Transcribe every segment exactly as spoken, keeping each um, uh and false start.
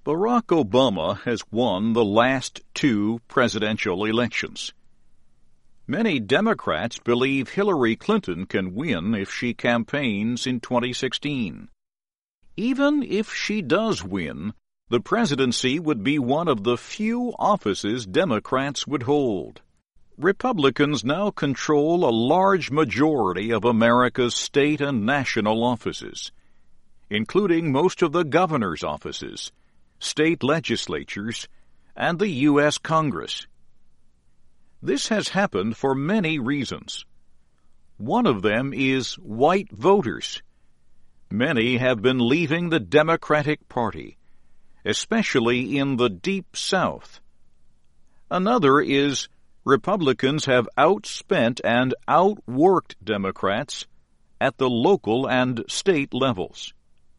Barack Obama has won the last two presidential elections. Many Democrats believe Hillary Clinton can win if she campaigns in twenty sixteen. Even if she does win, the presidency would be one of the few offices Democrats would hold. Republicans now control a large majority of America's state and national offices, including most of the governor's offices, state legislatures, and the U S Congress. This has happened for many reasons. One of them is white voters. Many have been leaving the Democratic Party, especially in the Deep South. Another is Republicans have outspent and outworked Democrats at the local and state levels.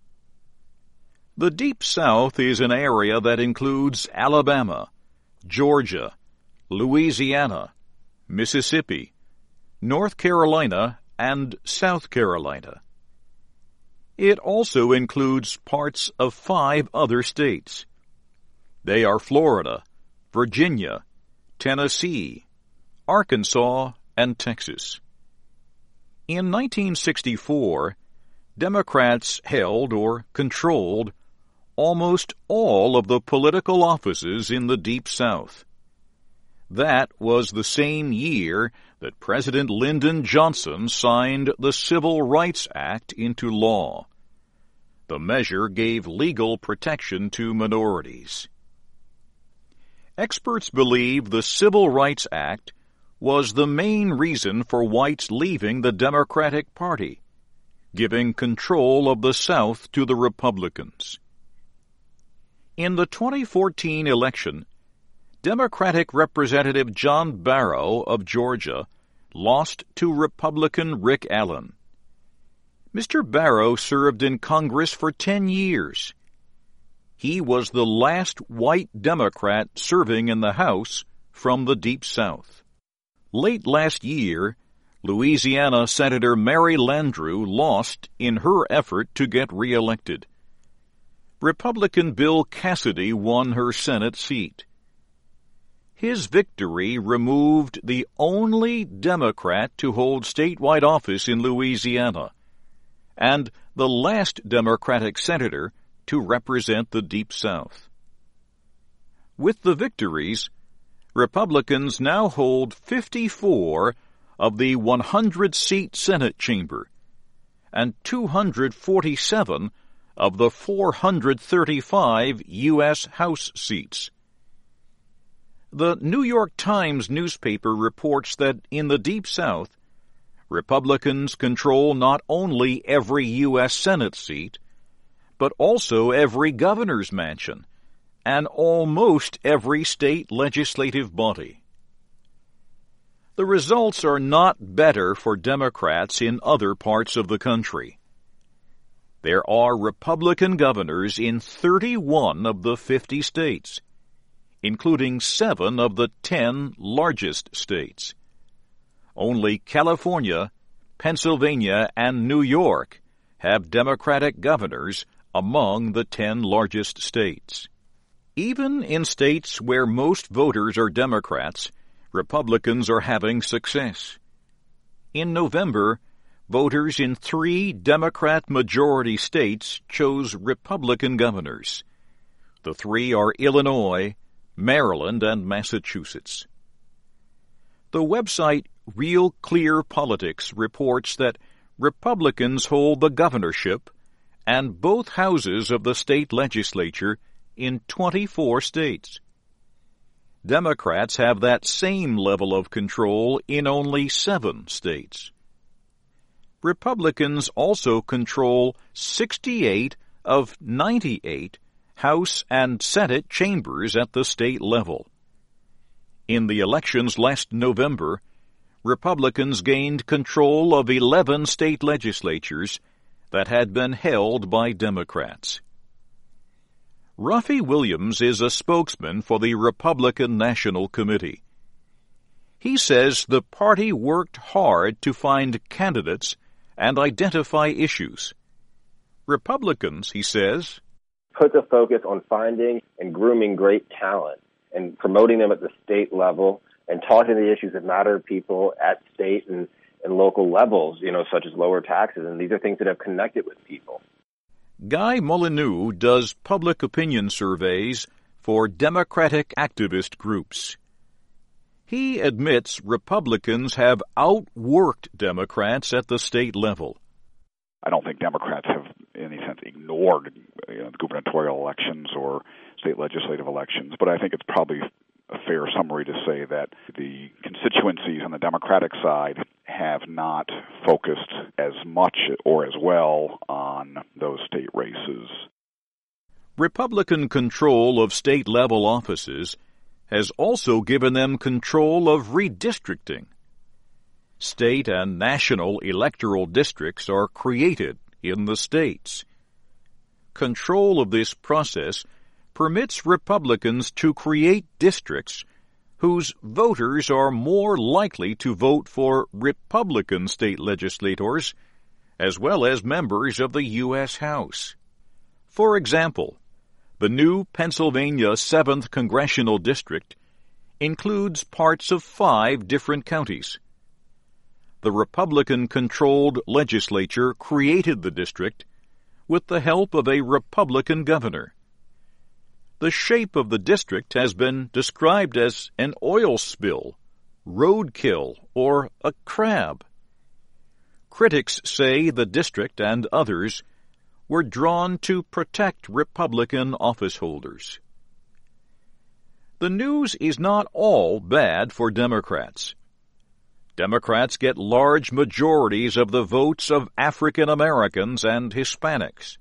The Deep South is an area that includes Alabama, Georgia, Louisiana, Mississippi, North Carolina, and South Carolina. It also includes parts of five other states. They are Florida, Virginia, Tennessee, Arkansas, and Texas. In nineteen sixty-four, Democrats held or controlled almost all of the political offices in the Deep South. That was the same year that President Lyndon Johnson signed the Civil Rights Act into law. The measure gave legal protection to minorities. Experts believe the Civil Rights Act was the main reason for whites leaving the Democratic Party, giving control of the South to the Republicans. In the twenty fourteen election, Democratic Representative John Barrow of Georgia lost to Republican Rick Allen. Mister Barrow served in Congress for ten years. He was the last white Democrat serving in the House from the Deep South. Late last year, Louisiana Senator Mary Landrieu lost in her effort to get reelected. Republican Bill Cassidy won her Senate seat. His victory removed the only Democrat to hold statewide office in Louisiana, and the last Democratic senator to represent the Deep South. With the victories, Republicans now hold fifty-four of the one hundred seat Senate chamber and two hundred forty-seven of the four hundred thirty-five U S House seats. The New York Times newspaper reports that in the Deep South, Republicans control not only every U S Senate seat, but also every governor's mansion and almost every state legislative body. The results are not better for Democrats in other parts of the country. There are Republican governors in thirty-one of the fifty states, including seven of the ten largest states. Only California, Pennsylvania, and New York have Democratic governors among the ten largest states. Even in states where most voters are Democrats, Republicans are having success. In November, voters in three Democrat-majority states chose Republican governors. The three are Illinois, Maryland, and Massachusetts. The website Real Clear Politics reports that Republicans hold the governorship and both houses of the state legislature in twenty-four states. Democrats have that same level of control in only seven states. Republicans also control sixty-eight of ninety-eight House and Senate chambers at the state level. In the elections last November, Republicans gained control of eleven state legislatures that had been held by Democrats. Ruffy Williams is a spokesman for the Republican National Committee. He says the party worked hard to find candidates and identify issues. Republicans, he says, puts a focus on finding and grooming great talent and promoting them at the state level and talking to the issues that matter to people at state and, and local levels, you know, such as lower taxes. And these are things that have connected with people. Guy Molyneux does public opinion surveys for Democratic activist groups. He admits Republicans have outworked Democrats at the state level. I don't think Democrats have, in any sense, ignored you know, the gubernatorial elections or state legislative elections, but I think it's probably a fair summary to say that the constituencies on the Democratic side have not focused as much or as well on those state races. Republican control of state-level offices has also given them control of redistricting. State and national electoral districts are created in the states. Control of this process permits Republicans to create districts whose voters are more likely to vote for Republican state legislators as well as members of the U S House. For example, the new Pennsylvania seventh Congressional District includes parts of five different counties. The Republican-controlled legislature created the district with the help of a Republican governor. The shape of the district has been described as an oil spill, roadkill, or a crab. Critics say the district and others were drawn to protect Republican office holders. The news is not all bad for Democrats. Democrats get large majorities of the votes of African Americans and Hispanics.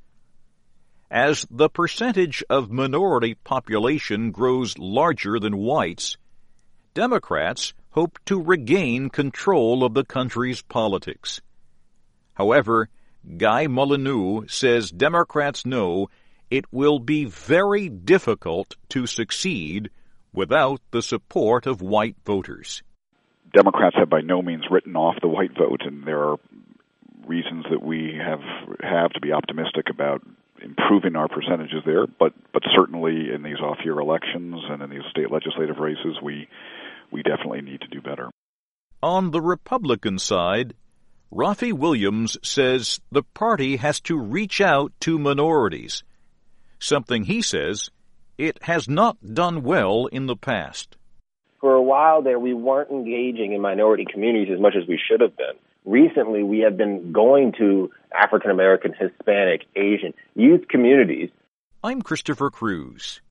As the percentage of minority population grows larger than whites, Democrats hope to regain control of the country's politics. However, Guy Molyneux says Democrats know it will be very difficult to succeed without the support of white voters. Democrats have by no means written off the white vote, and there are reasons that we have have to be optimistic about improving our percentages there, but but certainly in these off-year elections and in these state legislative races, we we definitely need to do better. On the Republican side, Rafi Williams says the party has to reach out to minorities, something he says it has not done well in the past. For a while there, we weren't engaging in minority communities as much as we should have been. Recently, we have been going to African American, Hispanic, Asian youth communities. I'm Christopher Cruz.